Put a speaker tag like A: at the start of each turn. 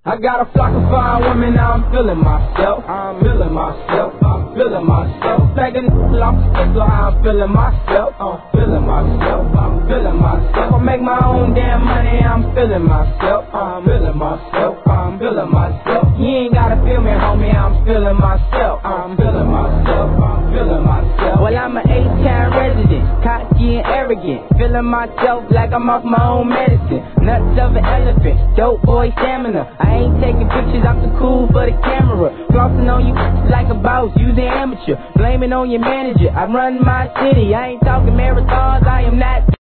A: I got a flock of fine women, now I'm feeling myself. I'm feeling myself. I'm feeling myself. Like a off the stick, so I'm feeling myself. I'm feeling myself. I'm feeling myself. I make my own damn money, I'm feeling myself. I'm feeling myself. I'm feeling myself. You ain't gotta feel me, homie, I'm feeling myself. I'm feeling myself. I'm feeling myself. Well, I'm an H-town resident, cocky and arrogant, feeling myself like I'm off my own medicine. Nuts of an elephant, dope boy stamina. I ain't taking pictures, I'm too cool for the camera. Flossing on you like a boss, you the amateur. Blaming on your manager, I run my city. I ain't talking marathons, I am not